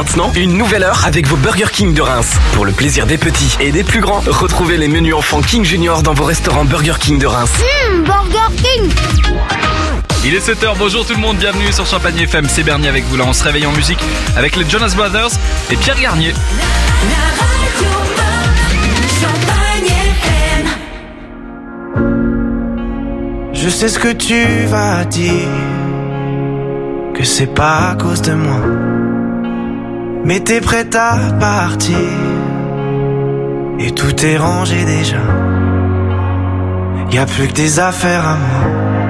maintenant, une nouvelle heure avec vos Burger King de Reims. Pour le plaisir des petits et des plus grands, retrouvez les menus enfants King Junior dans vos restaurants Burger King de Reims. Burger King. Il est 7h, bonjour tout le monde, bienvenue sur Champagne FM, c'est Bernie avec vous là, on se réveille en musique avec les Jonas Brothers et Pierre Garnier. Je sais ce que tu vas dire, que c'est pas à cause de moi, mais t'es prête à partir, et tout est rangé déjà, y'a plus que des affaires à moi.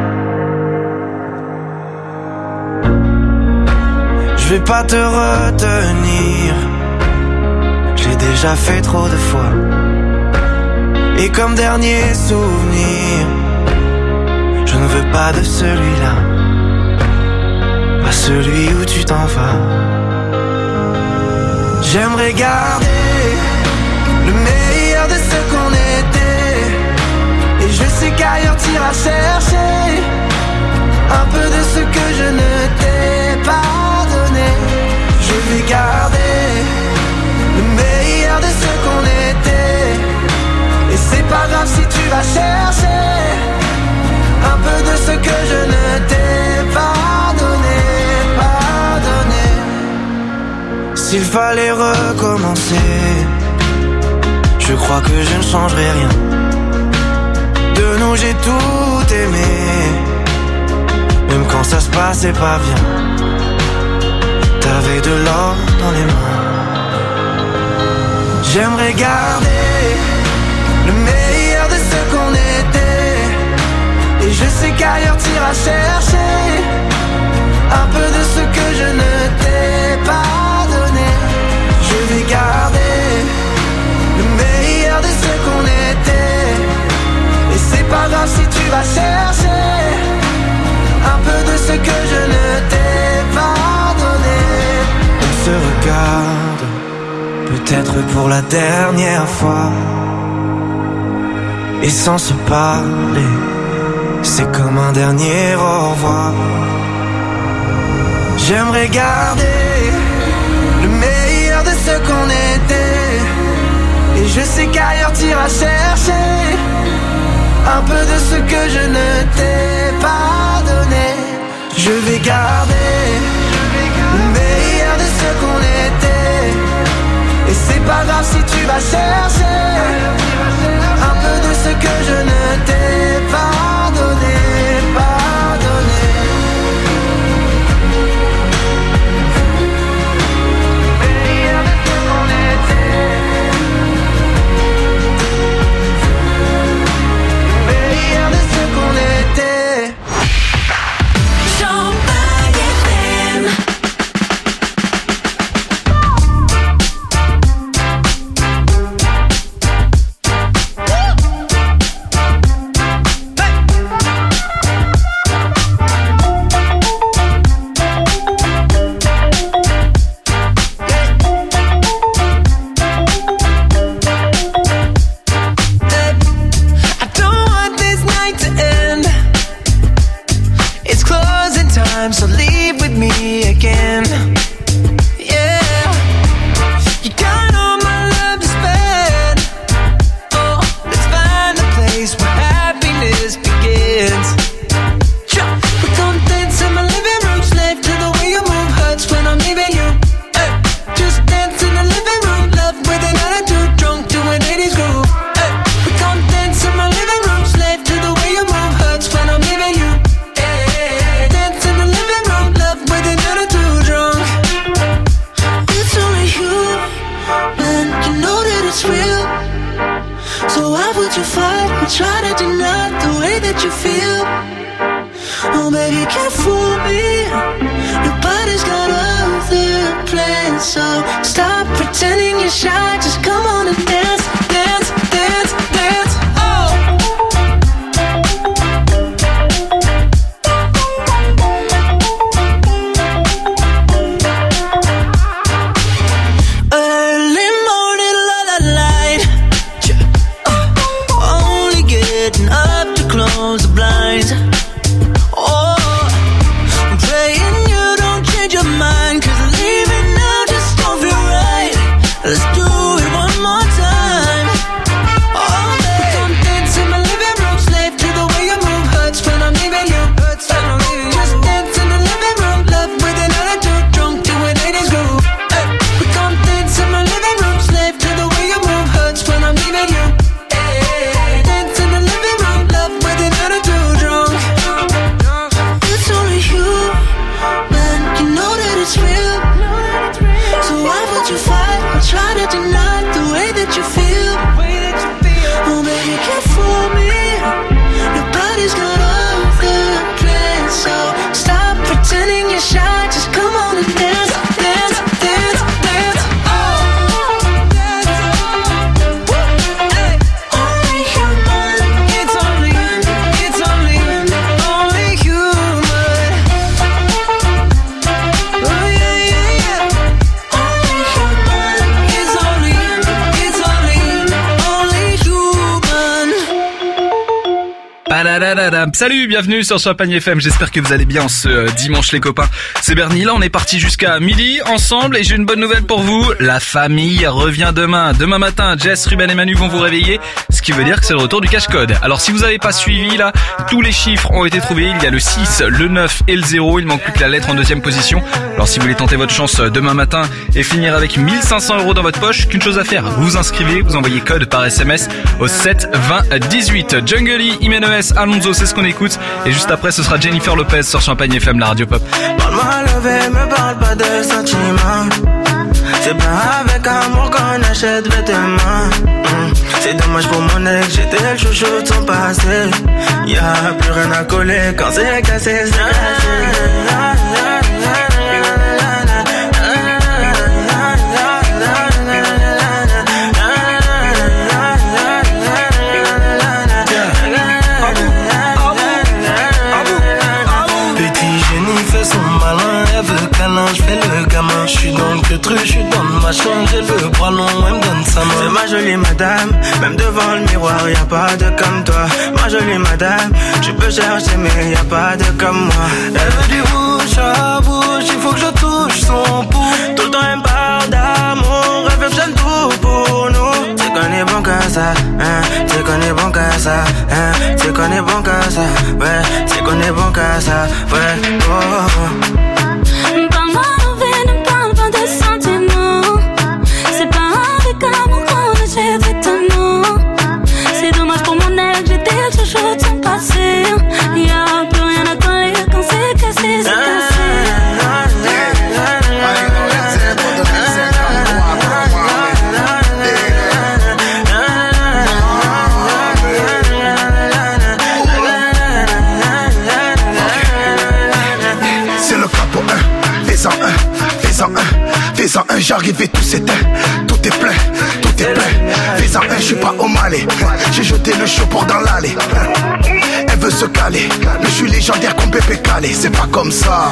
Je vais pas te retenir, je l'ai déjà fait trop de fois, et comme dernier souvenir, je ne veux pas de celui-là, pas celui où tu t'en vas. J'aimerais garder le meilleur de ce qu'on était, et je sais qu'ailleurs t'iras chercher un peu de ce que je ne t'ai pas donné. Je vais garder le meilleur de ce qu'on était, et c'est pas grave si tu vas chercher un peu de ce que je ne t'ai pas donné, pas donné. S'il fallait recommencer, je crois que je ne changerai rien. De nous j'ai tout aimé, même quand ça se passait pas bien. T'avais de l'or dans les mains. J'aimerais garder le meilleur de ce qu'on était, et je sais qu'ailleurs t'iras chercher un peu de ce que je ne t'ai pas donné. Je vais garder le meilleur de ce qu'on était, et c'est pas grave si tu vas chercher un peu de ce que je ne t'ai pas donné. On se regarde, peut-être pour la dernière fois, et sans se parler, c'est comme un dernier au revoir. J'aimerais garder le meilleur de ce qu'on était, et je sais qu'ailleurs t'iras chercher un peu de ce que je ne t'ai pas donné. Je vais garder le meilleur de ce qu'on était, et c'est pas grave si tu vas chercher un peu de ce que je ne t'ai pas donné, pas donné. Meilleur de ce qu'on était, meilleur de ce qu'on était. Champagne FM. So leave with me again. Yeah, you got all my love to spend. Oh, let's find a place where happiness begins. We're gonna dance in my living room, slave to the way you move, hurts when I'm leaving you. Just dance in the living room, love with an attitude, drunk to an 80s groove. We're gonna dance in my living room, slave to the way you move, hurts when I'm leaving you. So why would you fight or try to deny the way that you feel? Oh baby, you can't fool me. Nobody's got other plans. So stop pretending you're shy. Just come on and dance, dance, dance, dance. Oh. Early morning, la la light. Only getting up to close the blinds. Salut, bienvenue sur Champagne FM, j'espère que vous allez bien ce dimanche les copains. C'est Bernie, là on est parti jusqu'à midi ensemble et j'ai une bonne nouvelle pour vous. La famille revient demain. Demain matin, Jess, Ruben et Manu vont vous réveiller, ce qui veut dire que c'est le retour du cache-code. Alors si vous n'avez pas suivi là, tous les chiffres ont été trouvés. Il y a le 6, le 9 et le 0, il manque plus que la lettre en deuxième position. Alors si vous voulez tenter votre chance demain matin et finir avec 1500 € dans votre poche, qu'une chose à faire, vous vous inscrivez, vous envoyez code par SMS au 7 20 18. Jungle, Jiménez, Alonso, c'est ce qu'on écoute. Et juste après, ce sera Jennifer Lopez sur Champagne FM, la radio pop. Parle-moi levé, me parle pas de sentiments. C'est pas avec amour qu'on achète vêtements. C'est dommage pour mon ex, j'étais le chouchou de son passé. Y'a plus rien à coller quand c'est cassé, c'est cassé. Je fais le gamin, je suis dans le truc, je suis dans le machin, j'ai le bras long, elle me donne sa main. C'est ma jolie madame, même devant le miroir, y'a pas de comme toi. Ma jolie madame, tu peux chercher mais y'a pas de comme moi. Elle veut du bouche à bouche, il faut que je touche son pouls. Tout le temps elle me parle d'amour, elle veut que tout pour nous. C'est qu'on est bon qu'à ça, hein, c'est qu'on est bon qu'à ça, hein, c'est qu'on est bon qu'à ça, ouais, c'est qu'on est bon qu'à ça, ouais, oh. Parle-moi levé, ne parle pas de sentiments. C'est pas avec amour qu'on achète vêtements. C'est dommage pour mon ex, j'étais le chouchou de son passé. Y'a plus rien à coller quand c'est cassé, c'est cassé. Fais-en un, j'arrive et tout s'éteint. Tout est plein, Fais-en un, je suis pas au Malais. J'ai jeté le show pour dans l'allée. Elle veut se caler, mais je suis légendaire comme Pépé Calé. C'est pas comme ça.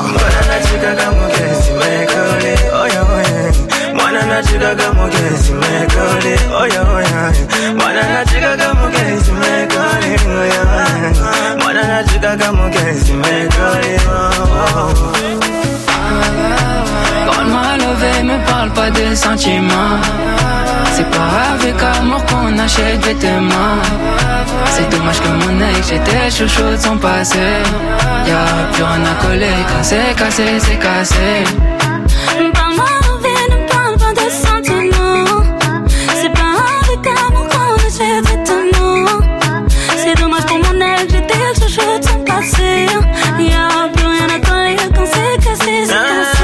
Parle-moi levé, me parle pas de sentiments. C'est pas avec amour qu'on achète vêtements. C'est dommage que mon ex, j'étais chouchou de son passé. Y'a plus rien à coller quand c'est cassé, c'est cassé. Parle-moi levé, ne parle pas de sentiments. C'est pas avec amour qu'on achète vêtements. C'est dommage pour mon ex, j'étais le chouchou de son passé. Y'a plus rien à coller quand c'est cassé, c'est cassé.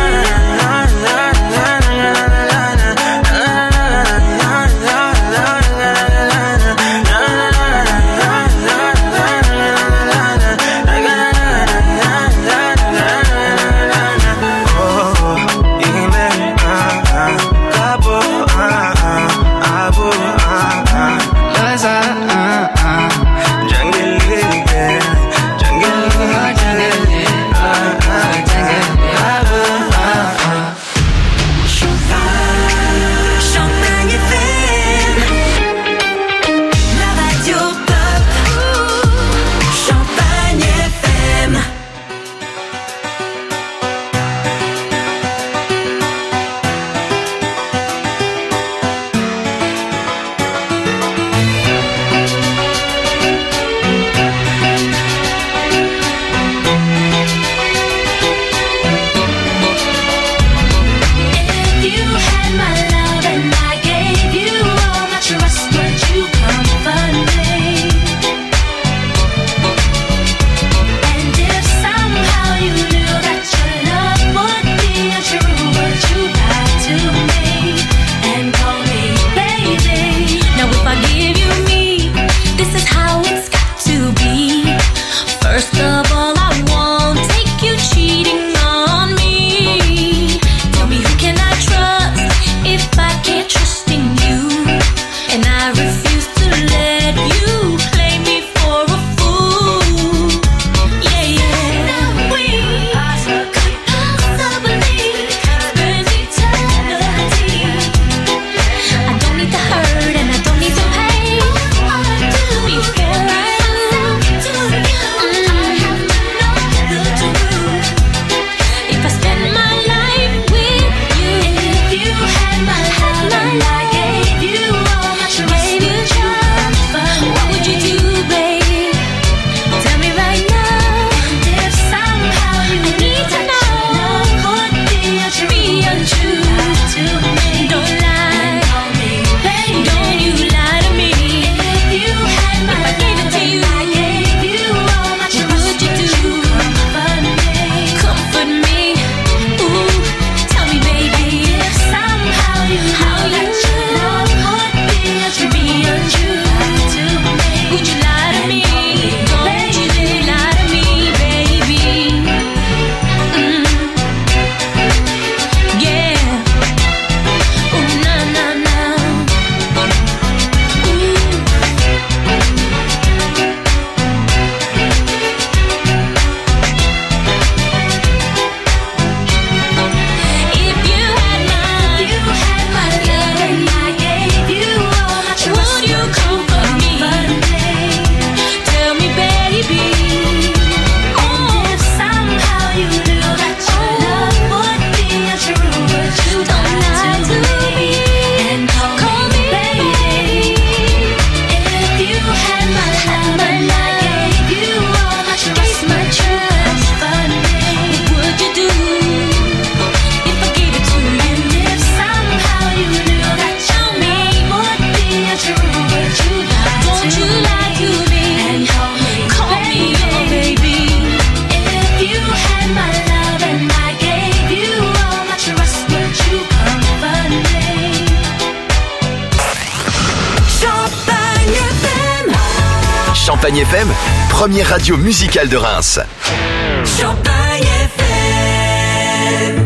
Champagne FM, première radio musicale de Reims. Champagne FM.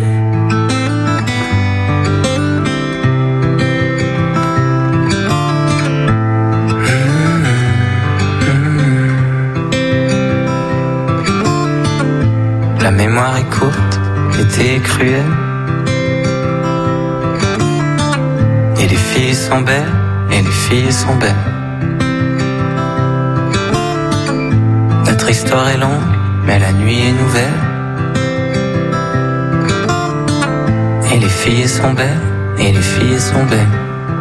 La mémoire est courte, l'été est cruel. Et les filles sont belles, et les filles sont belles. Notre histoire est longue, mais la nuit est nouvelle. Et les filles sont belles, et les filles sont belles.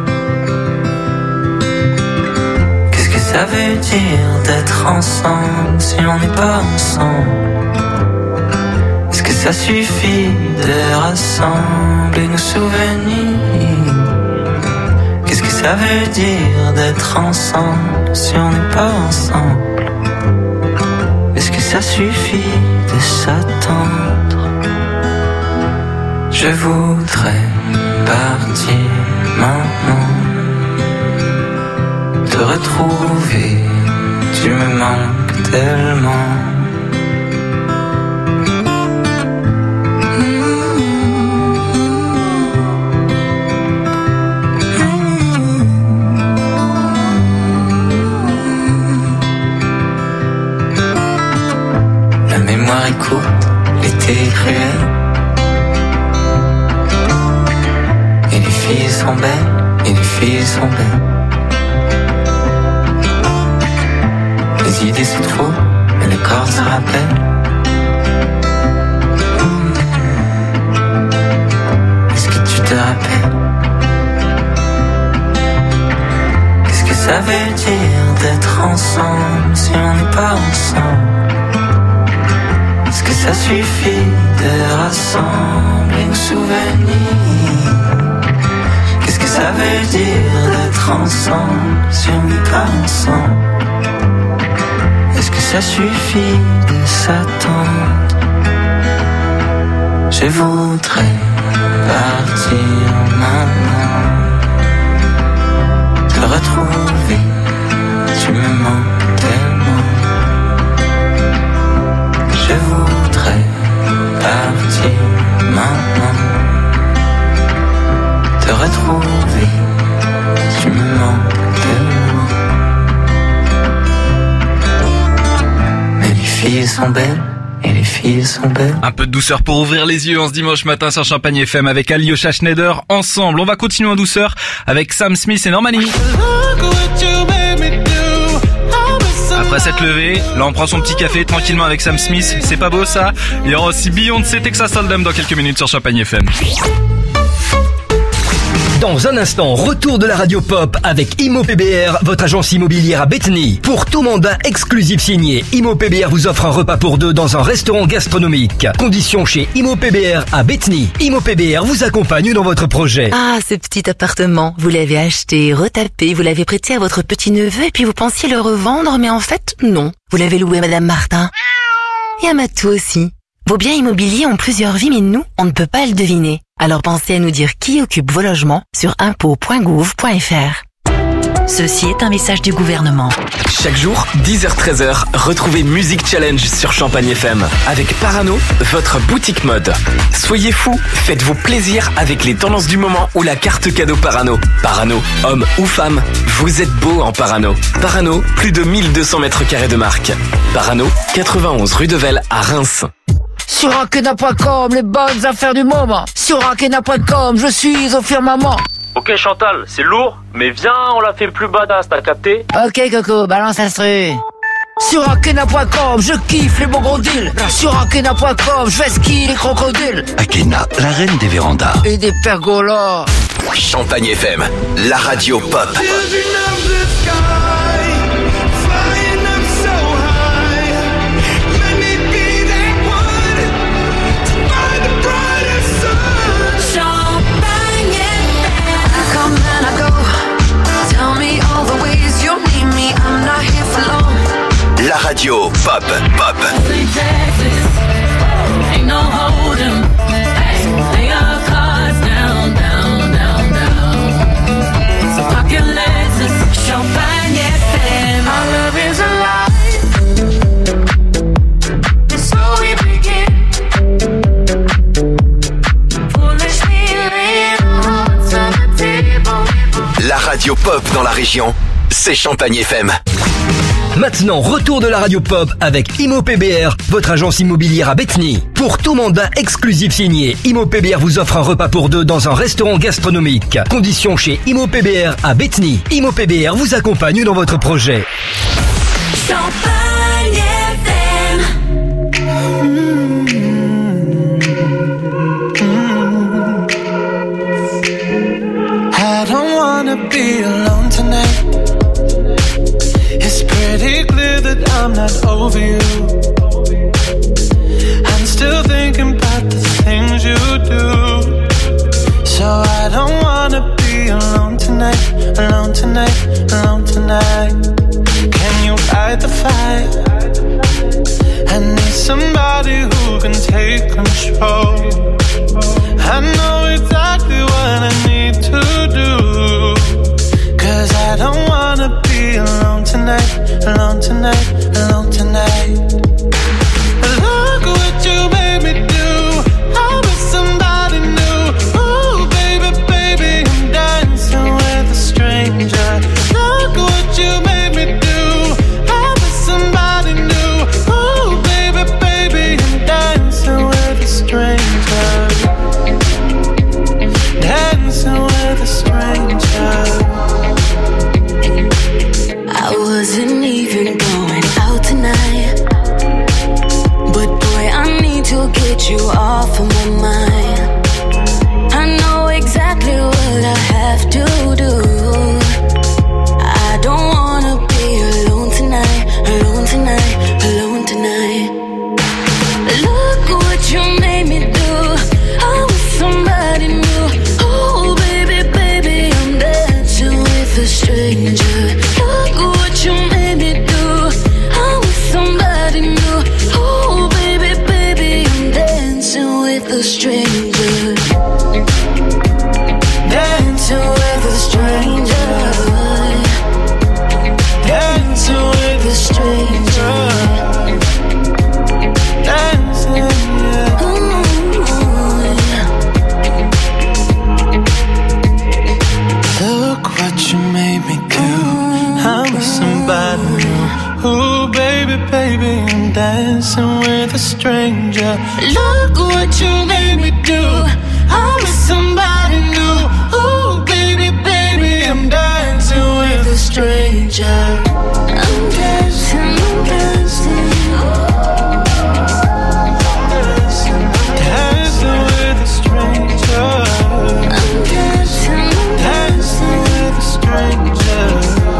Qu'est-ce que ça veut dire d'être ensemble si on n'est pas ensemble? Est-ce que ça suffit de rassembler nos souvenirs? Qu'est-ce que ça veut dire d'être ensemble si on n'est pas ensemble? Est-ce que ça suffit de s'attendre? Je voudrais partir maintenant, te retrouver, tu me manques tellement. La mémoire est courte, l'été est cruel. Et les filles sont belles, et les filles sont belles. Les idées se trouvent, mais le corps se rappelle. Est-ce que tu te rappelles? Qu'est-ce que ça veut dire d'être ensemble si on n'est pas ensemble? Est-ce que ça suffit de rassembler nos souvenirs? Qu'est-ce que ça veut dire d'être ensemble si on n'est pas ensemble? Est-ce que ça suffit de s'attendre? Je voudrais partir maintenant, te retrouver, tu me manques tellement. Je voudrais partir maintenant, te retrouver, tu me manques tellement. Mais les filles sont belles, et les filles sont belles. Un peu de douceur pour ouvrir les yeux en ce dimanche matin sur Champagne FM avec Alyosha Schneider ensemble. On va continuer en douceur avec Sam Smith et Normani. Après cette levée, là on prend son petit café tranquillement avec Sam Smith. C'est pas beau ça? Il y aura aussi Beyoncé, Texas Hold'em dans quelques minutes sur Champagne FM. Dans un instant, retour de la radio pop avec Imo PBR, votre agence immobilière à Bethany. Pour tout mandat exclusif signé, Imo PBR vous offre un repas pour deux dans un restaurant gastronomique. Conditions chez Imo PBR à Bethany. Imo PBR vous accompagne dans votre projet. Ah, ce petit appartement, vous l'avez acheté, retapé, vous l'avez prêté à votre petit-neveu et puis vous pensiez le revendre, mais en fait, non. Vous l'avez loué à Madame Martin. Et à Matou aussi. Vos biens immobiliers ont plusieurs vies, mais nous, on ne peut pas le deviner. Alors pensez à nous dire qui occupe vos logements sur impôts.gouv.fr. Ceci est un message du gouvernement. Chaque jour, 10h-13h, retrouvez Music Challenge sur Champagne FM avec Parano, votre boutique mode. Soyez fous, faites-vous plaisir avec les tendances du moment ou la carte cadeau Parano. Parano, homme ou femme, vous êtes beau en Parano. Parano, plus de 1200 mètres carrés de marque. Parano, 91 rue de Velle à Reims. Sur Akena.com, les bonnes affaires du moment. Sur Akena.com, je suis au firmament. Ok Chantal, c'est lourd, mais viens, on la fait plus badass, t'as capté? Ok Coco, balance l'instru. Sur Akena.com, je kiffe les bons gros deals. Sur Akena.com, je vais skier les crocodiles. Akena, la reine des vérandas. Et des pergolas. Champagne FM, la radio pop. La radio pop, pop. Ain't no hold'em. Lay our cards down, down, down, down. So pop your legs, it's Champagne FM. Our love is alive. radio pop dans la région, c'est Champagne FM. Maintenant, retour de la radio pop avec IMO-PBR, votre agence immobilière à Bethny. Pour tout mandat exclusif signé, IMO-PBR vous offre un repas pour deux dans un restaurant gastronomique. Conditions chez IMO-PBR à Bethny. IMO-PBR vous accompagne dans votre projet. Champagne FM. I don't wanna be alone tonight. It's pretty clear that I'm not over you. I'm still thinking about the things you do. So I don't wanna be alone tonight, alone tonight, alone tonight. Can you fight the fight? I need somebody who can take control. I know exactly what I need to do. 'Cause I don't wanna be alone tonight, alone tonight, alone tonight. Look what you made me do. I'm with somebody new. Ooh, baby, baby, I'm dancing with a stranger. Look what you made me do. I'm with somebody new. Ooh, baby, baby, I'm dancing with a stranger. Dancing with a stranger. I wasn't even going out tonight, but boy, I need to get you off of my mind. I know exactly what I have to do. I don't wanna be alone tonight, alone tonight, alone tonight. Look what you made me do. I was somebody new. Oh baby, baby, I'm dancing with a stranger. Look what you made me do. I was somebody new. Oh baby, baby, I'm dancing with a stranger. Dancing with a stranger. Dancing with a stranger. Dancing, yeah. Look what you made me do. I'm with somebody new. Ooh, baby, baby, I'm dancing with a stranger. Look what you made me do. I'm with somebody new. Ooh, baby, baby, I'm dancing with a stranger. I'm dancing, I'm dancing. Dancing with a stranger. I'm dancing, Dancing with a stranger.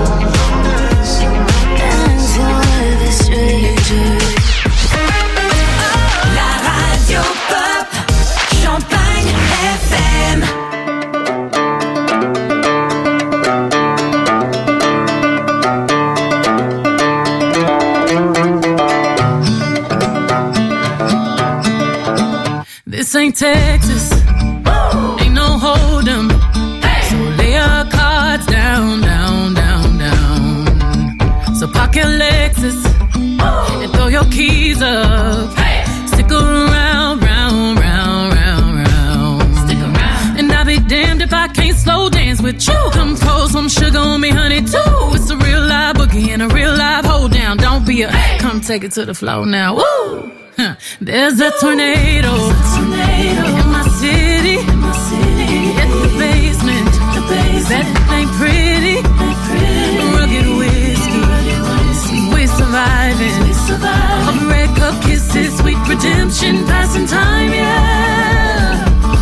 dancing with a stranger. La radio pop, Champagne FM. This ain't Texas, ain't no hold'em. So lay your cards down, down, down, down. So park your Lexus and throw your keys up. Stick around, round, round, round, round. Stick around. And I'll be damned if I can't slow dance with you. Come pour some sugar on me, honey, too. It's a real live boogie and a real live hold down. Don't be a come take it to the floor now. Woo! Huh. There's a tornado in my city, at the basement. That ain't pretty. Rugged whiskey, we're surviving. A red cup kisses, sweet redemption, passing time, yeah.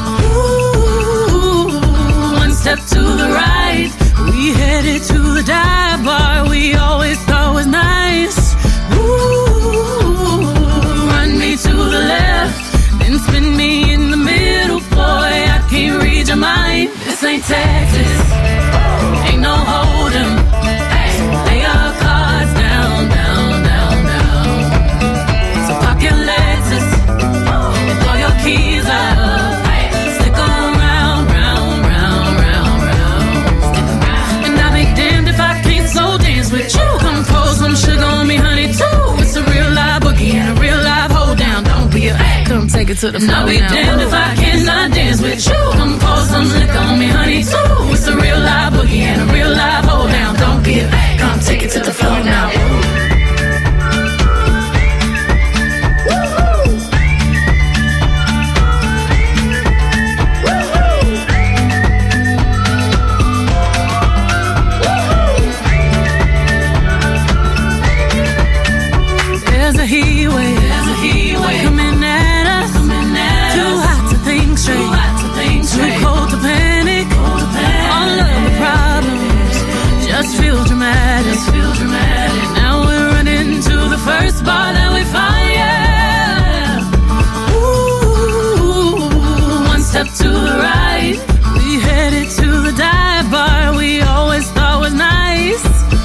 Ooh, one step to the right, we headed to the dive bar we always thought was nice. Ooh, run me to the left, then spin me in the middle, boy, I can't read your mind. This ain't Texas, ain't no hold'em. So lay your cards down, down, down, down. So park your Lexus and throw your keys up. Stick around, round, round, round, round. And I'll be damned if I can't slow dance with you. Come pour some sugar on me, honey, too. It's a real live boogie and a real live hold down. Don't be a come take it to the floor. And I'll be damned if I cannot dance with you. Come pour some liquor on me, honey, too. It's a real live boogie and a real live up to the right. We headed to the dive bar we always thought was nice.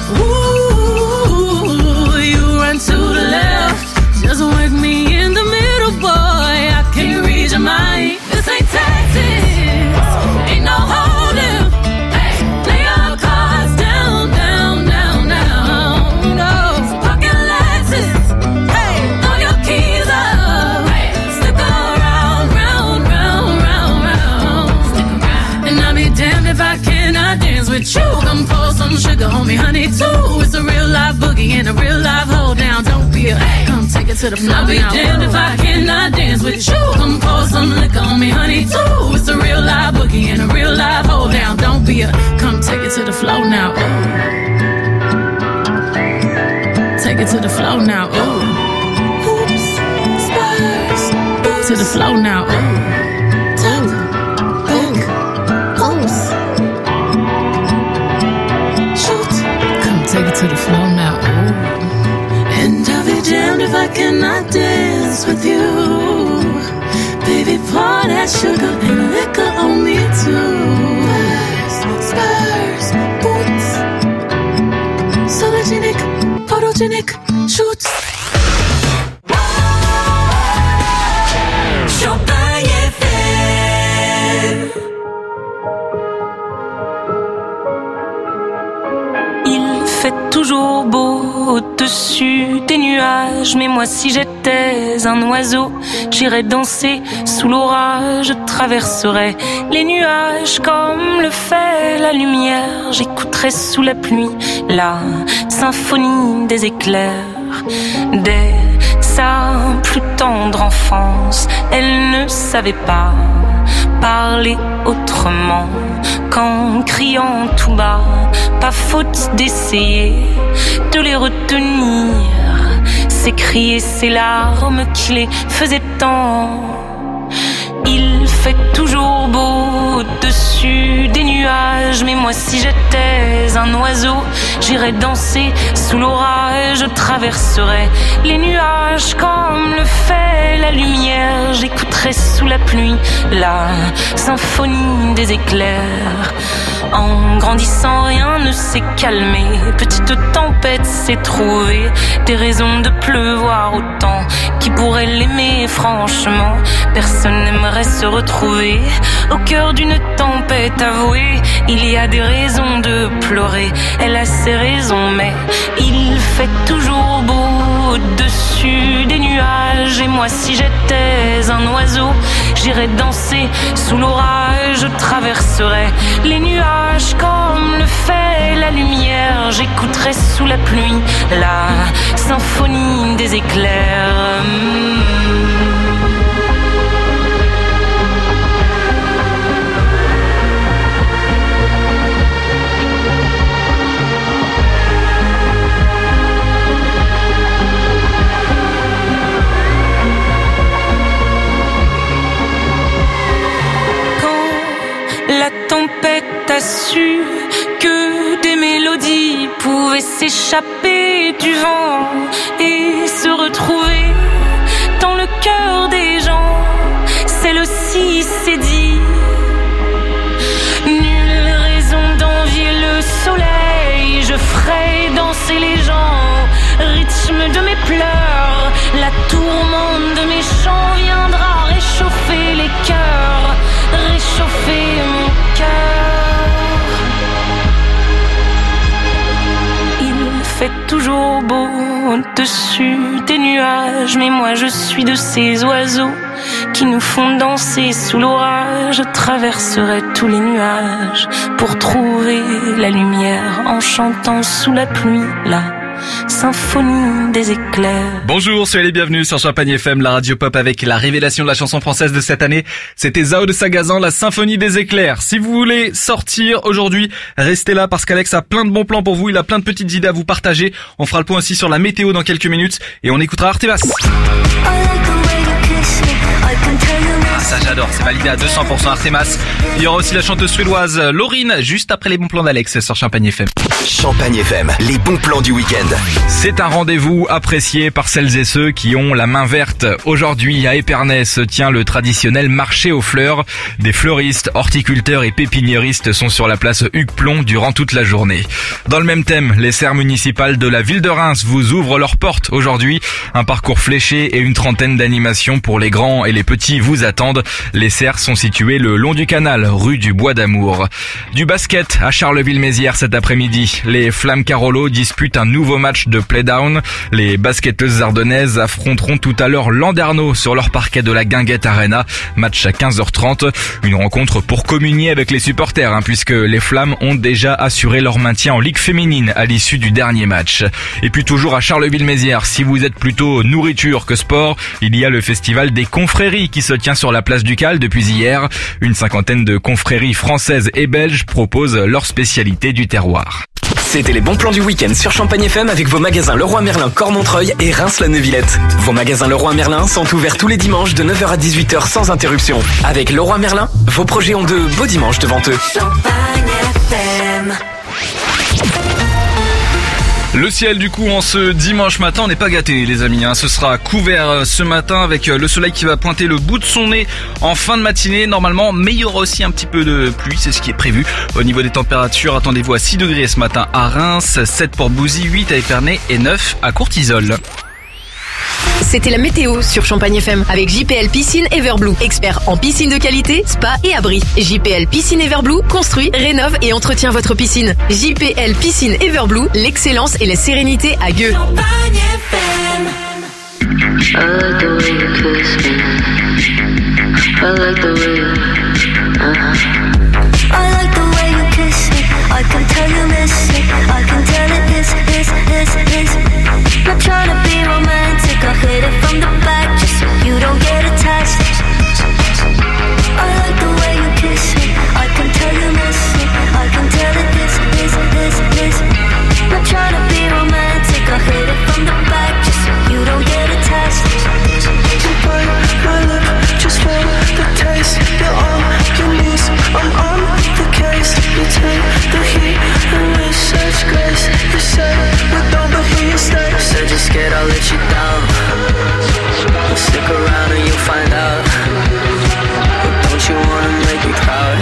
Ooh, you run to the left, just work me in the middle, boy. I can't read your mind. This ain't Texas, ain't no holding. Hey, lay your cards down, down, down, down. No, fucking Lexus. Hey, throw your keys up. Hey, stick around, round, round, round, round. Stick around. And I'll be damned if I cannot dance with you. Come pour some sugar on me, honey, too. It's a real life boogie and a real life hold down. Don't be a come take it to the floor. I'll be damned if I cannot dance with you. Come pour some liquor on me, honey, too. It's a real life boogie and a real life hold down. Don't be a come take it to the floor now. Oh. Take it to the floor now. Oh. Hoops, spurs, to the floor now. Oh. Take it to the floor now, ooh. And I'll be damned if I cannot dance with you. Baby, pour that sugar and liquor on me too. Spurs, boots, sologenic, photogenic, shoots. Champagne FM. Il fait toujours beau au-dessus des nuages, mais moi si j'étais un oiseau, j'irais danser sous l'orage, je traverserais les nuages comme le fait la lumière, j'écouterais sous la pluie la symphonie des éclairs. Dès sa plus tendre enfance, elle ne savait pas parler autrement qu'en criant tout bas. Pas faute d'essayer de les retenir, ces cris et ces larmes qui les faisaient tant. Il fait toujours beau au-dessus des nuages, mais moi si j'étais un oiseau, j'irais danser sous l'orage, je traverserais les nuages comme le fait la lumière, j'écouterais sous la pluie la symphonie des éclairs. En grandissant, rien ne s'est calmé, petite tempête s'est trouvée, des raisons de pleuvoir autant. Qui pourrait l'aimer franchement? Personne n'aimerait se retrouver au cœur d'une tempête avouée. Il y a des raisons de pleurer, elle a ses raisons, mais il fait toujours beau au-dessus des nuages. Et moi si j'étais un oiseau, j'irais danser sous l'orage, je traverserais les nuages comme le fait la lumière, j'écouterais sous la pluie la symphonie des éclairs. La tempête a su que des mélodies pouvaient s'échapper du vent et se retrouver dans le cœur des gens. Celle aussi s'est dit, nulle raison d'envier le soleil, je ferai danser les gens au rythme de mes pleurs. La tourmente de mes chants viendra réchauffer les cœurs, réchauffer mon cœur. Il fait toujours beau au-dessus des nuages, mais moi je suis de ces oiseaux qui nous font danser sous l'orage. Je traverserai tous les nuages pour trouver la lumière en chantant sous la pluie la symphonie des éclairs. Bonjour, soyez les bienvenus sur Champagne FM, la radio pop avec la révélation de la chanson française de cette année. C'était Zao de Sagazan, la symphonie des éclairs. Si vous voulez sortir aujourd'hui, restez là parce qu'Alex a plein de bons plans pour vous. Il a plein de petites idées à vous partager. On fera le point aussi sur la météo dans quelques minutes et on écoutera Artebas. ça j'adore, c'est validé à 200% Artemas. Il y aura aussi la chanteuse suédoise Laurine, juste après les bons plans d'Alex sur Champagne FM. Champagne FM, les bons plans du week-end. C'est un rendez-vous apprécié par celles et ceux qui ont la main verte. Aujourd'hui, à Épernay se tient le traditionnel marché aux fleurs. Des fleuristes, horticulteurs et pépiniéristes sont sur la place Hugues-Plon durant toute la journée. Dans le même thème, les serres municipales de la ville de Reims vous ouvrent leurs portes aujourd'hui. Un parcours fléché et une trentaine d'animations pour les grands et les petits vous attendent. Les serres sont situées le long du canal, rue du Bois d'Amour. Du basket à Charleville-Mézières cet après-midi. Les Flammes Carolo disputent un nouveau match de play-down. Les basketteuses ardennaises affronteront tout à l'heure Landerneau sur leur parquet de la Guinguette Arena. Match à 15h30. Une rencontre pour communier avec les supporters, puisque les Flammes ont déjà assuré leur maintien en Ligue féminine à l'issue du dernier match. Et puis toujours à Charleville-Mézières, si vous êtes plutôt nourriture que sport, il y a le festival des confréries qui se tient sur la place du Cal depuis hier. Une cinquantaine de confréries françaises et belges proposent leur spécialité du terroir. C'était les bons plans du week-end sur Champagne FM avec vos magasins Leroy Merlin, Cormontreuil et Reims-la-Neuvillette. Vos magasins Leroy Merlin sont ouverts tous les dimanches de 9h à 18h sans interruption. Avec Leroy Merlin, vos projets ont de beaux dimanches devant eux. Champagne FM. Le ciel du coup en ce dimanche matin, on n'est pas gâtés les amis, Ce sera couvert ce matin avec le soleil qui va pointer le bout de son nez en fin de matinée normalement, mais il y aura aussi un petit peu de pluie, c'est ce qui est prévu. Au niveau des températures, attendez-vous à 6 degrés ce matin à Reims, 7 pour Bouzy, 8 à Épernay et 9 à Courtisol. C'était la météo sur Champagne FM avec JPL Piscine Everblue, expert en piscine de qualité, spa et abri. JPL Piscine Everblue construit, rénove et entretient votre piscine. JPL Piscine Everblue, l'excellence et la sérénité à Gueux. Champagne FM. I like the way you kiss me. I like the way you, I like the way you kiss me. I can tell you miss it. I can tell it is. Not trying to be romantic. I hit it from the back just so you don't get attached. I like the way you kiss me. I can tell you miss it. I can tell it is. Not trying to be romantic. I hit it from the back just so you don't get attached. You bite my lip just for the taste. You're on your knees. I'm on the case. You take the heat and with such grace. You say we don't, but here you stay. said you're scared I'll let you down. Well, stick around and you'll find out. But don't you wanna make me proud?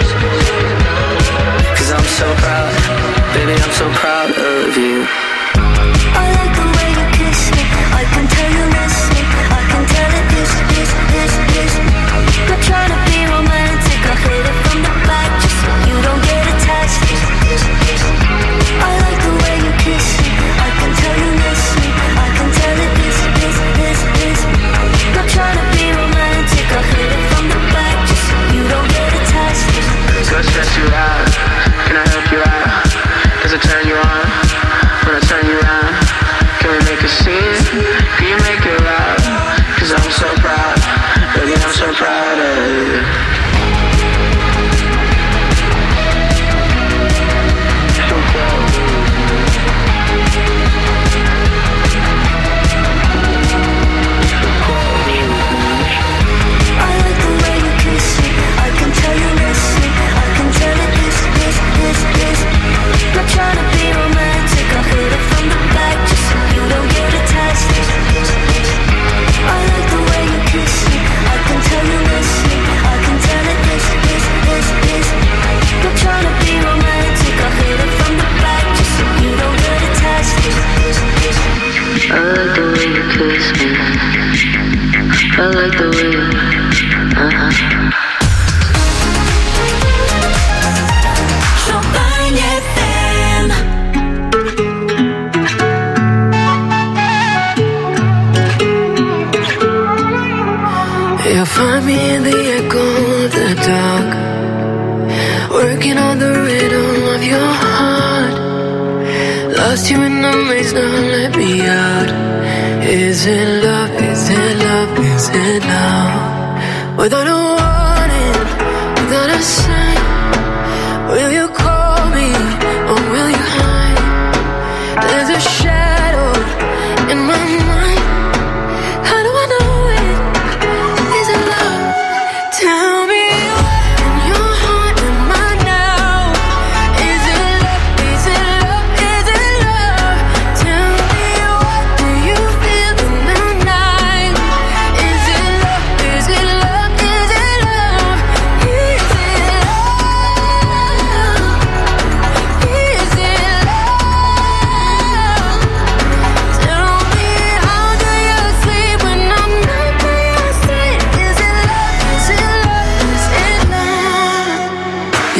Cause I'm so proud, baby, I'm so proud of you. I like the way you kiss me. I can tell you miss me. I can tell it is. Not trying to be romantic. I hit it from the back just so you don't get attached. I like the way you kiss me. I can tell you miss me. I can tell it is. Not trying to be romantic. I hit it from the back just so you don't get attached. Go stress you out, can I help you out? Does it turn you on, when I turn you around? Can we make a scene, can you make it loud? Cause I'm so proud, baby, I'm so proud of you. Not trying to be romantic. I hit it from the back just so you don't get attached. I like the way you kiss me. I can tell you miss me. I can tell it is. Not trying to be romantic. I hit it from the back just so you don't get attached. I like the way you kiss me. I like the way you, Champagne FM. You'll find me in the echo of the dark, working on the rhythm of your heart. Lost you in the maze, now let me out. Is it love, is it love, is it love? Without a warning, without a sign, will you call me or will you hide? There's a shadow in my mind. How do I know it? Is it love?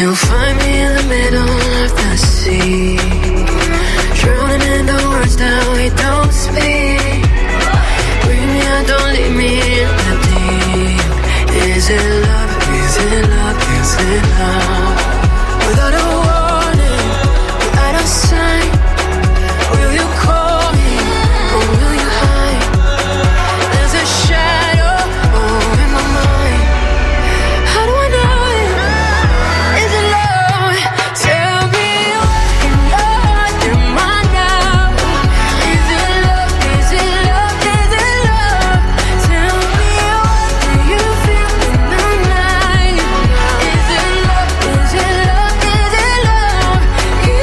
You'll find me in the middle of the sea, drowning in the words that we don't speak. Bring me out, don't leave me in the deep. Is it love, is it love, is it love? Without a warning, without a sign, will you call me or will you hide? There's a shadow in my mind. How do I know it? Is it love? Tell me what you know through my now. Is it love? Is it love? Is it love? Tell me what do you feel in the night? Is it love? Is it love? Is it love? Is it love? Is it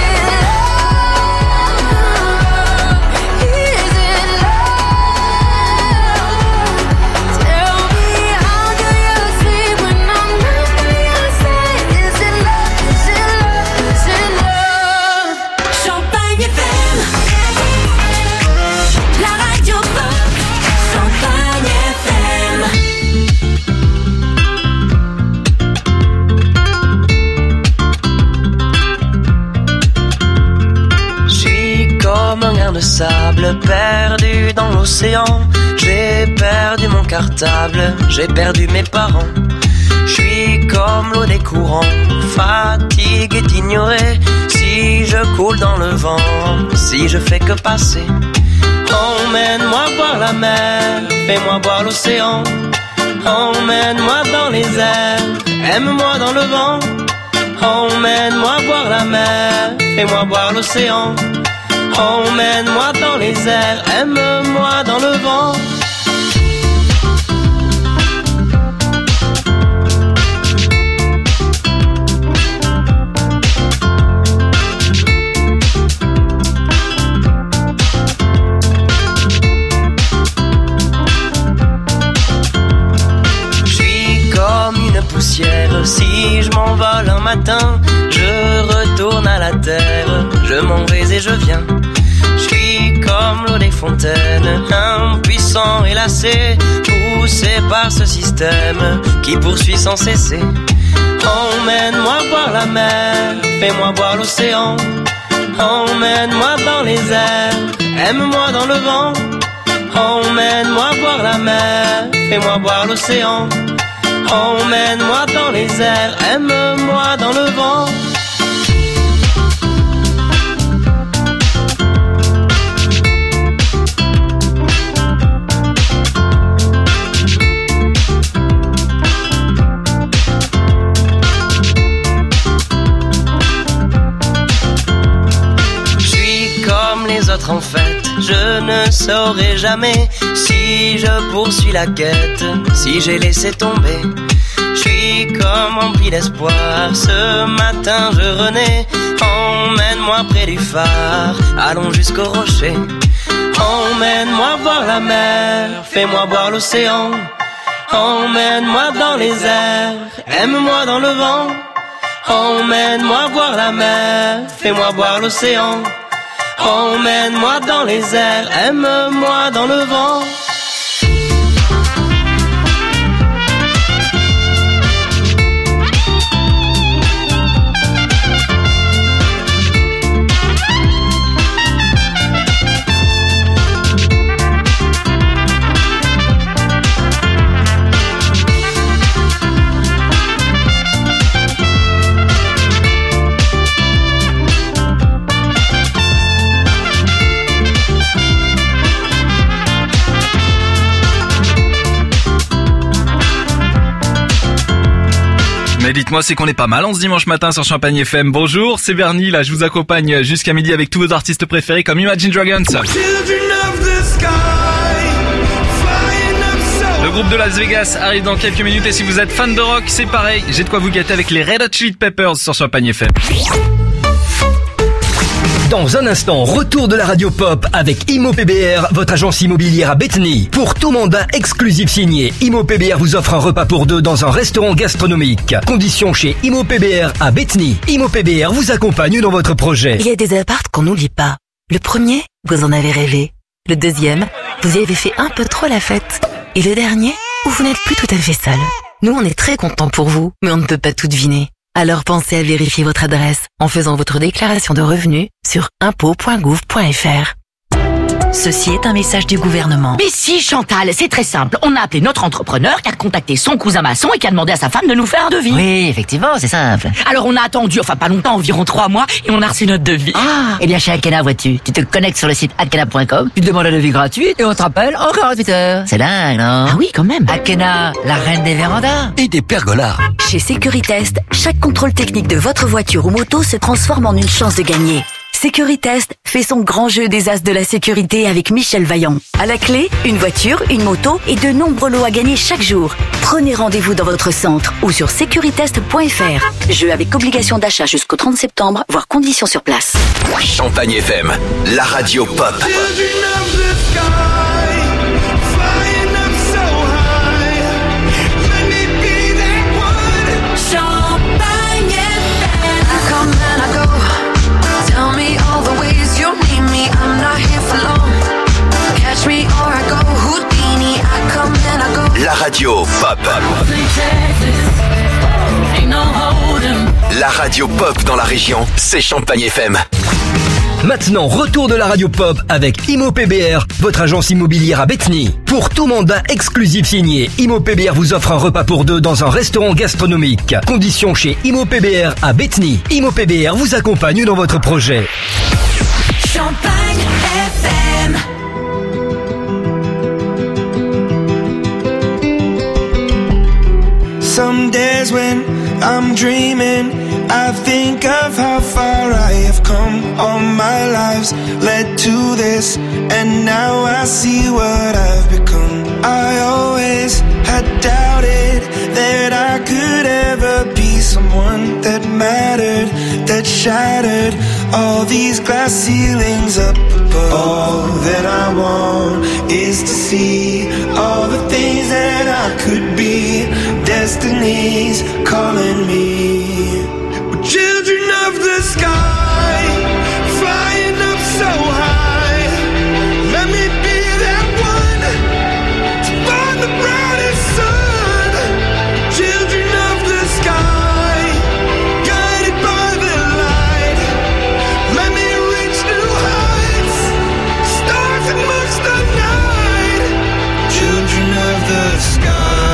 love? Tell me how do you sleep when I'm not by your side? Is it love? Is it love? Is it love? Champagne FM, la radio pop. Champagne FM. Je suis comme un grain de sable perdu dans l'océan. J'ai perdu mon cartable, j'ai perdu mes parents. Je suis comme l'eau des courants, fatigué d'ignorer. Si je coule dans le vent, si je fais que passer. Emmène-moi voir la mer, fais-moi voir l'océan. Emmène-moi dans les airs, aime-moi dans le vent. Emmène-moi voir la mer, fais-moi voir l'océan. Emmène-moi dans les airs, aime-moi dans le vent. Je suis comme une poussière, si je m'envole un matin, je retourne à la terre, je m'en vais et je viens. Je suis comme l'eau des fontaines, impuissant et lassé, poussé par ce système qui poursuit sans cesser. Emmène-moi voir la mer, fais-moi voir l'océan. Emmène-moi dans les airs, aime-moi dans le vent. Emmène-moi voir la mer, fais-moi voir l'océan. Emmène-moi dans les airs, aime-moi dans le vent. Je suis comme les autres en fait, je ne saurai jamais si je poursuis la quête, si j'ai laissé tomber. Je suis comme rempli d'espoir, ce matin je renais. Emmène-moi près du phare, allons jusqu'au rocher. Emmène-moi voir la mer, fais-moi voir l'océan. Emmène-moi dans les airs, aime-moi dans le vent. Emmène-moi voir la mer, fais-moi voir l'océan. Emmène-moi dans les airs, aime-moi dans le vent. Mais dites-moi, c'est qu'on est pas mal en ce dimanche matin sur Champagne FM. Bonjour, c'est Bernie, là je vous accompagne jusqu'à midi avec tous vos artistes préférés comme Imagine Dragons. Le groupe de Las Vegas arrive dans quelques minutes et si vous êtes fan de rock, c'est pareil, j'ai de quoi vous gâter avec les Red Hot Chili Peppers sur Champagne FM. Dans un instant, retour de la radio pop avec Imo PBR, votre agence immobilière à Bethany. Pour tout mandat exclusif signé, Imo PBR vous offre un repas pour deux dans un restaurant gastronomique. Conditions chez Imo PBR à Bethany. Imo PBR vous accompagne dans votre projet. Il y a des apparts qu'on n'oublie pas. Le premier, vous en avez rêvé. Le deuxième, vous y avez fait un peu trop la fête. Et le dernier, où vous n'êtes plus tout à fait seul. Nous, on est très contents pour vous, mais on ne peut pas tout deviner. Alors pensez à vérifier votre adresse en faisant votre déclaration de revenus sur impôts.gouv.fr. Ceci est un message du gouvernement. Mais si, Chantal, c'est très simple. On a appelé notre entrepreneur qui a contacté son cousin maçon et qui a demandé à sa femme de nous faire un devis. Oui, effectivement, c'est simple. Alors on a attendu, enfin pas longtemps, environ 3 mois, et on a reçu notre devis. Eh bien, chez Akena, vois-tu, tu te connectes sur le site akena.com, tu te demandes un devis gratuit et on te rappelle en 48 heures. C'est dingue, non? Ah oui, quand même. Akena, la reine des vérandas. Et des pergolas. Chez Securitest, chaque contrôle technique de votre voiture ou moto se transforme en une chance de gagner. Securitest fait son grand jeu des as de la sécurité avec Michel Vaillant. À la clé, une voiture, une moto et de nombreux lots à gagner chaque jour. Prenez rendez-vous dans votre centre ou sur securitest.fr. Jeu avec obligation d'achat jusqu'au 30 septembre, voire conditions sur place. Champagne FM, la radio pop. La radio pop. La radio pop dans la région, c'est Champagne FM. Maintenant, retour de la radio pop avec IMO-PBR, votre agence immobilière à Bétheny. Pour tout mandat exclusif signé, IMO-PBR vous offre un repas pour 2 dans un restaurant gastronomique. Conditions chez IMO-PBR à Bétheny. IMO-PBR vous accompagne dans votre projet. Champagne FM. Some days when I'm dreaming, I think of how far I have come. All my lives led to this, and now I see what I've become. I always had doubted that I could ever be someone that mattered, that shattered all these glass ceilings up above. All that I want is to see all the things that I could be. Destiny's calling me. We're children of the sky, flying up so high. Let me be that one to find the brightest sun. Children of the sky, guided by the light. Let me reach new heights, stars amongst the night. Children of the sky.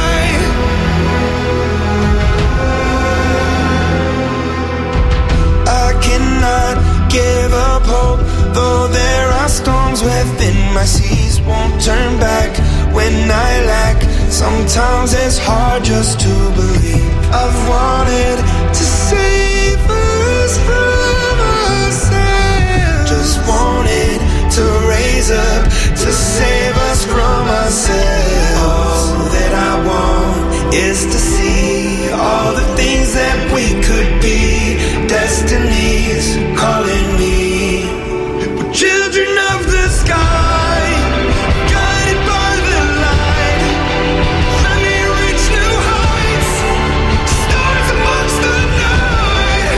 Give up hope, though there are storms within my seas. Won't turn back when I lack. Sometimes it's hard just to believe. I've wanted to save us from ourselves. Just wanted to raise up to save us from ourselves. All that I want is to see all the things that we could be. Destiny's calling me. We're children of the sky, guided by the light. Let me reach new heights, stars amongst the night.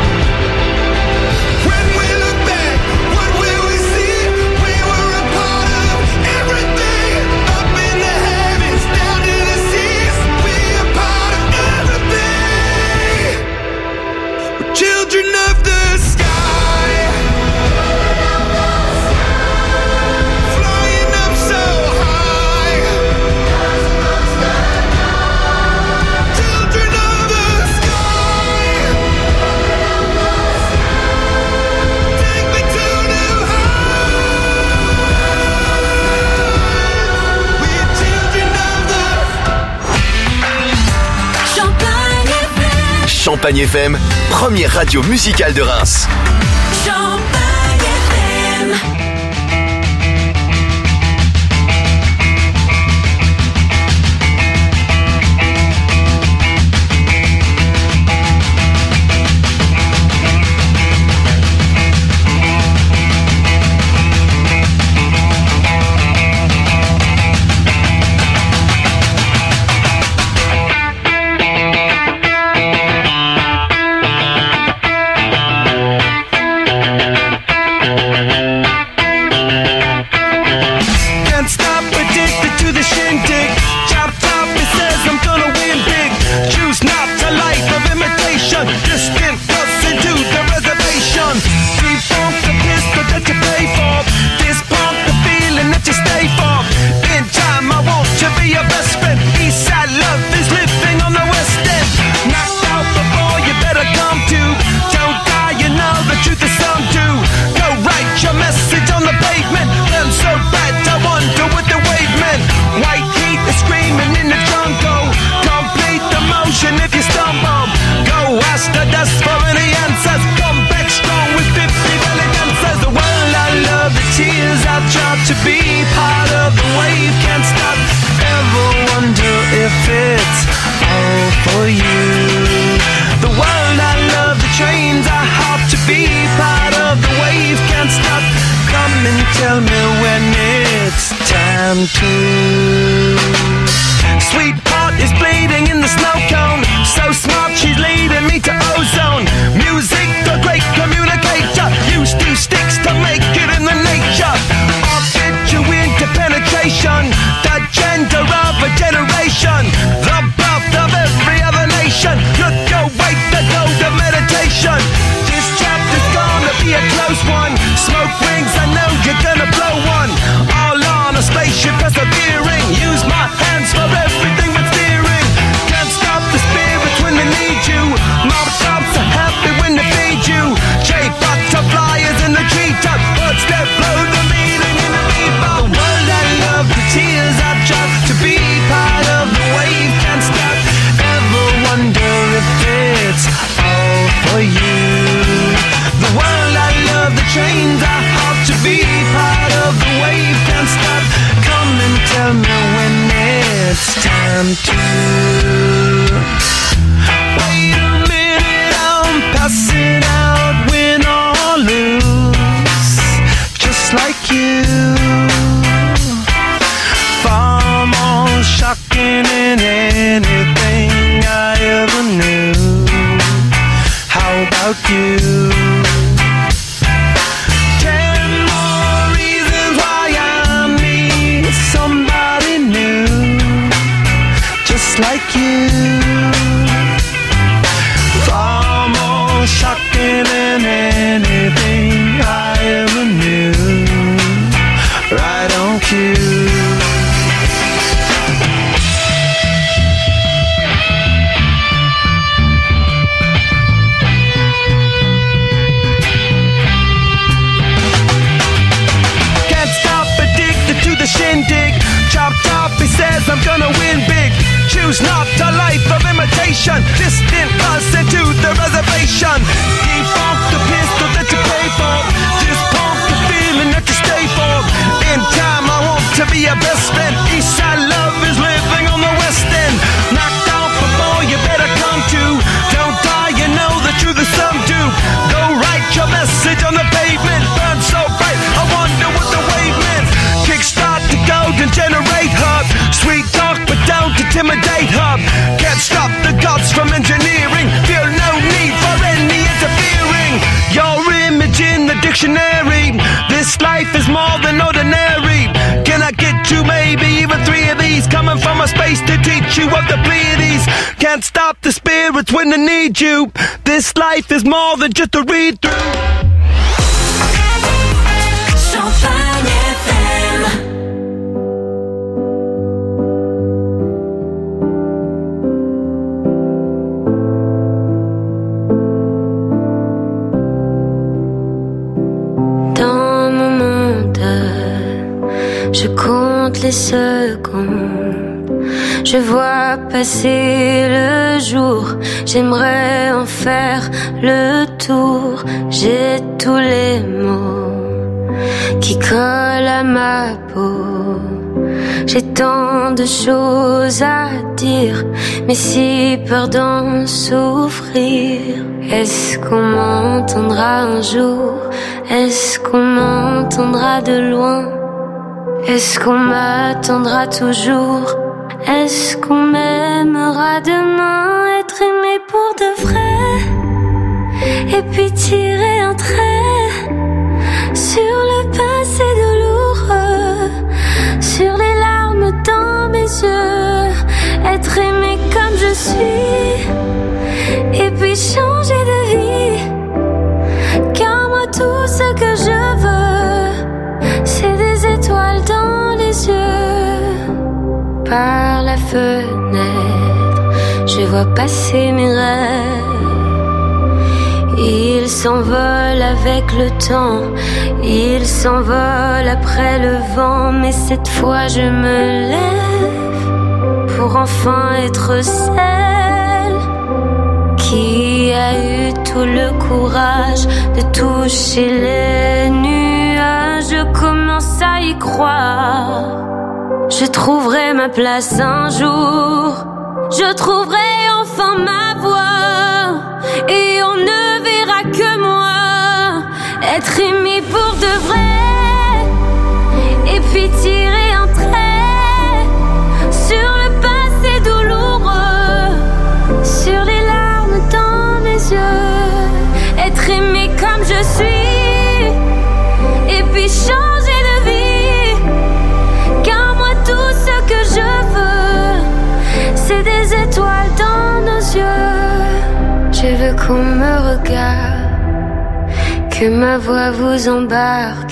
When we look back, what will we see? We were a part of everything. Up in the heavens, down to the seas. We are part of everything. We're children of the sky. Champagne FM, première radio musicale de Reims. Champagne FM. too. Sweetheart is bleeding in the snow cone. So smart, she's leading me to ozone. Music, the great communicator. Used two sticks to make it in the nature. I'll fit you into penetration. The gender of a generation. The birth of every other nation. Look your way to go to meditation. This chapter's gonna be a close one. Smoke rings, I know you're gonna blow one. All on a spaceship persevering. Use my hands for everything but steering. Can't stop the spirits when they need you. Mob tops are happy when they feed you. J-butterflies in the treetop. Birds that blow the meaning in the meatball. The world I love, the tears I drop. To be part of the wave can't stop. Ever wonder if it's all for you? The world I love, the chains I hop. To be part of the wave can't stop. Come and tell me when it's time to. Wait a minute, I'm passing out, win or lose, just like you. Far more shocking than anything I ever knew. How about you? 10 more reasons why I need somebody new, just like you. Far more shocking than anything I ever knew. Right on cue. Can't stop, addicted to the shindig. Chopped up, he says I'm gonna win big. Choose not a life of imitation. Distant us into the reservation. Defunct the pistol that you pay for. Just pump the feeling that you stay for. In time I want to be your best friend. Eastside love is living on the west end. Knocked off before you better come to. Don't die, you know the truth is some do. Go write your message on the pavement. Burn so bright, I wonder what the wave meant. Kickstart the golden generate hub. Sweet talk but don't intimidate hub. Can't stop the gods from engineering. Feel no need for any interfering. Your image in the dictionary. This life is more than ordinary. Can I get you maybe even 3 of these? Coming from a space to teach you of the Pleiades. Can't stop the spirits when they need you. This life is more than just a read through. Champagne FM. Dans mon monde, je compte les secondes. Je vois passer le jour. J'aimerais en faire le tour. J'ai tous les mots qui collent à ma peau. J'ai tant de choses à dire, mais si peur d'en souffrir. Est-ce qu'on m'entendra un jour? Est-ce qu'on m'entendra de loin? Est-ce qu'on m'attendra toujours? Est-ce qu'on m'aimera demain? Être aimé pour de vrai, et puis tirer un trait sur le passé douloureux, sur les larmes dans mes yeux. Être aimé comme je suis, et puis changer de vie. Car moi tout ce que je veux, c'est des étoiles dans les yeux. Par la fenêtre, je vois passer mes rêves. Ils s'envolent avec le temps, ils s'envolent après le vent. Mais cette fois je me lève pour enfin être celle qui a eu tout le courage de toucher les nuages. Je commence à y croire. Je trouverai ma place un jour. Je trouverai enfin ma voix. Et on ne verra que moi. Être aimé pour de vrai. Et puis tirer un trait Je veux qu'on me regarde, que ma voix vous embarque.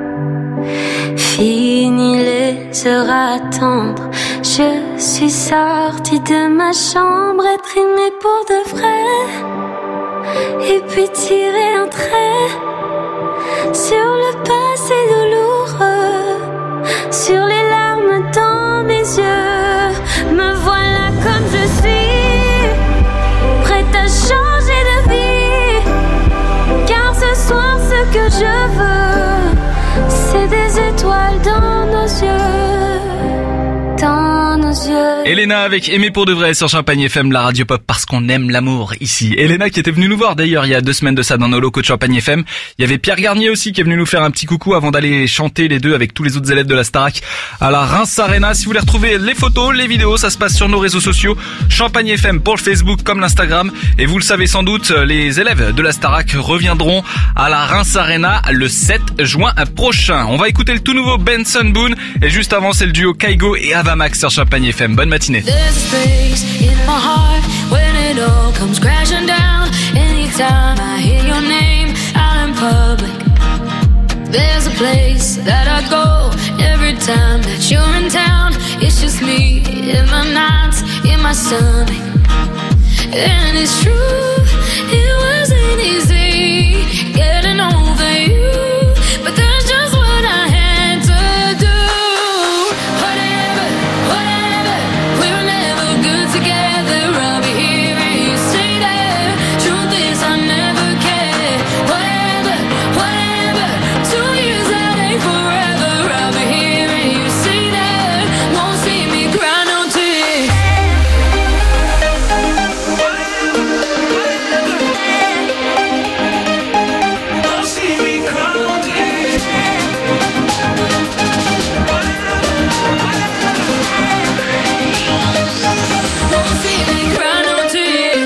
Fini les heures à attendre. Je suis sortie de ma chambre, être aimée pour de vrai. Et puis tirer un trait sur le passé douloureux, sur les larmes dans mes yeux. Me voilà comme je suis, prête à changer de vie. Car ce soir ce que je veux, c'est des étoiles dans nos yeux, dans nos yeux. Elena avec Aimer pour de vrai sur Champagne FM, la radio pop parce qu'on aime l'amour ici. Elena qui était venue nous voir d'ailleurs il y a 2 semaines de ça dans nos locaux de Champagne FM. Il y avait Pierre Garnier aussi qui est venu nous faire un petit coucou avant d'aller chanter les deux avec tous les autres élèves de la Starac à la Reims Arena. Si vous voulez retrouver les photos, les vidéos, ça se passe sur nos réseaux sociaux. Champagne FM pour le Facebook comme l'Instagram. Et vous le savez sans doute, les élèves de la Starac reviendront à la Reims Arena le 7 juin prochain. On va écouter le tout nouveau Benson Boone et juste avant c'est le duo Kaigo et Avamax sur Champagne FM. Bonne matinée. There's a space in my heart when it all comes crashing down. Anytime I hear your name out in public, there's a place that I go every time that you're in town. It's just me in my nights, in my stomach. And it's true, it wasn't easy getting over you, but that's just what I had to do. Whatever, we were never good together. I'll be here and you stay there. Truth is I never cared. Whatever, 2 years that ain't forever. I'll be here and you stay there. Won't see me cry no tears. Won't see me cry no tears. Won't see me cry no tears.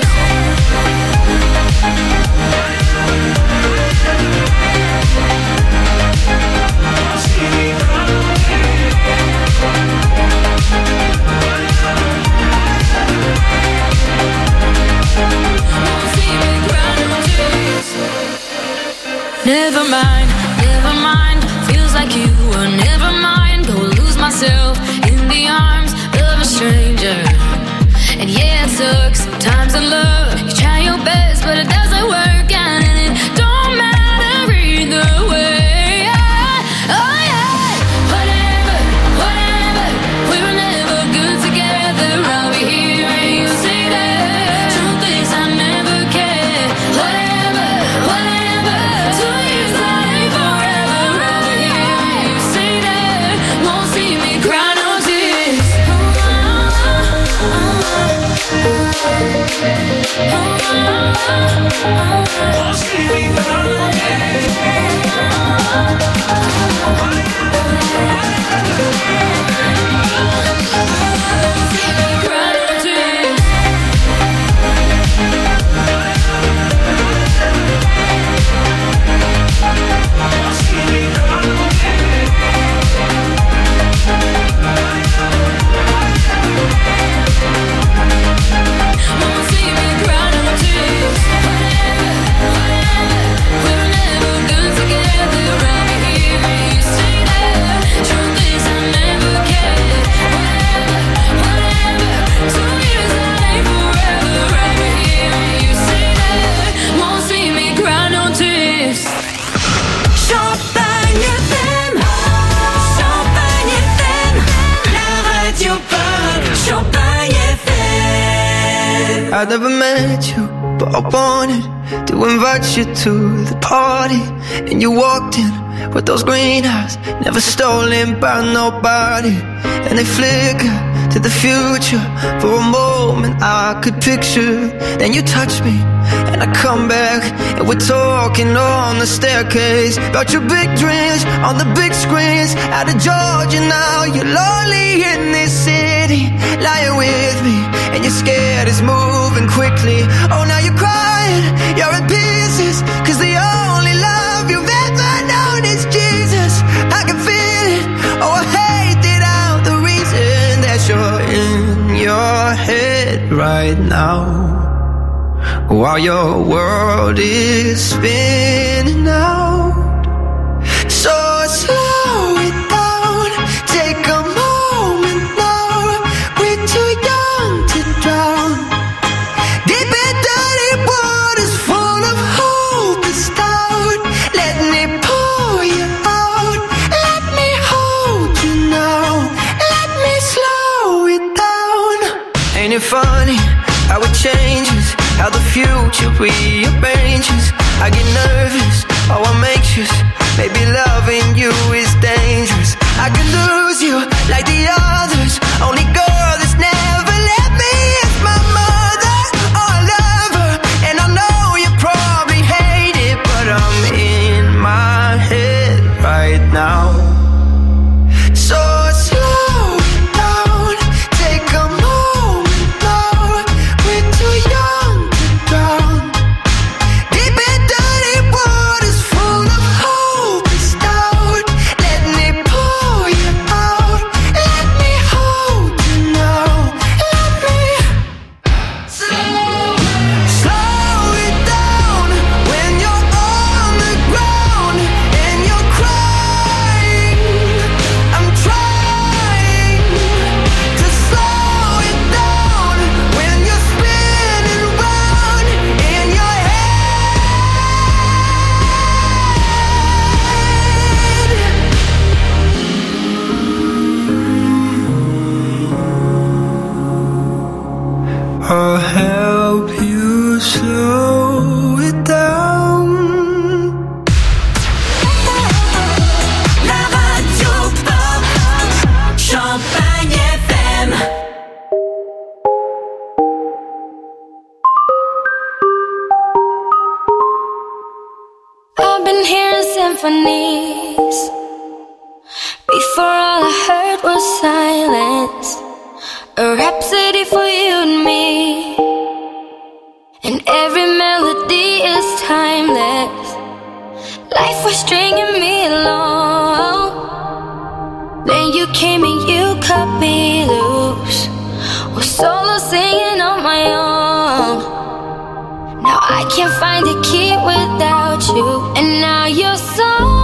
Never mind, feels like you were never mine. Go lose myself in the arms of a stranger. And yeah, it sucks sometimes in love. You try your best, but it doesn't work out, and it don't matter either way. Oh yeah, whatever, we were never good together. I'll be here and you stay there. Truth is I never cared. Whatever, 2 years that ain't forever. I'll be here and you stay there. Won't see me cry no tears. Won't see me cry no I've never met you, but I wanted to invite you to the party. And you walked in with those green eyes, never stolen by nobody. And they flicker to the future. For a moment I could picture. Then you touch me and I come back, and we're talking on the staircase about your big dreams on the big screens. Out of Georgia now, you're lonely in this city, lying with me, and you're scared it's moving quickly. Oh, now you're crying, you're in pieces, 'cause the only love you've ever known is Jesus. I can feel it, oh I hate it out, the reason that you're in your head right now. while your world is spinning out. So slow it down, take a moment now. We're too young to drown. Deep and dirty waters full of hope is down. Let me pull you out. Let me hold you now. Let me slow it down. Ain't it funny how it changes, how the future rearranges? I get nervous, oh I'm anxious. Maybe loving you is dangerous. I could lose you like the others. Only girl that's never let me is my mother. Oh, I love her, and I know you probably hate it, but I'm in my head right now. So slow it down, take a moment now. We're too young to drown. Deep and dirty waters full of hope is down. Let me pull you out. Let me hold you now. Let me slow it down when you're on the ground and you're crying. I'm trying to slow it down when you're spinning round in your head. I'll help you slow it down. La radio pop, Champagne FM. I've been hearing symphonies. Before all I heard was silence. A rhapsody for you and me. And every melody is timeless. Life was stringing me along. Then you came and you cut me loose. Was solo singing on my own. Now I can't find a key without you. And now you're so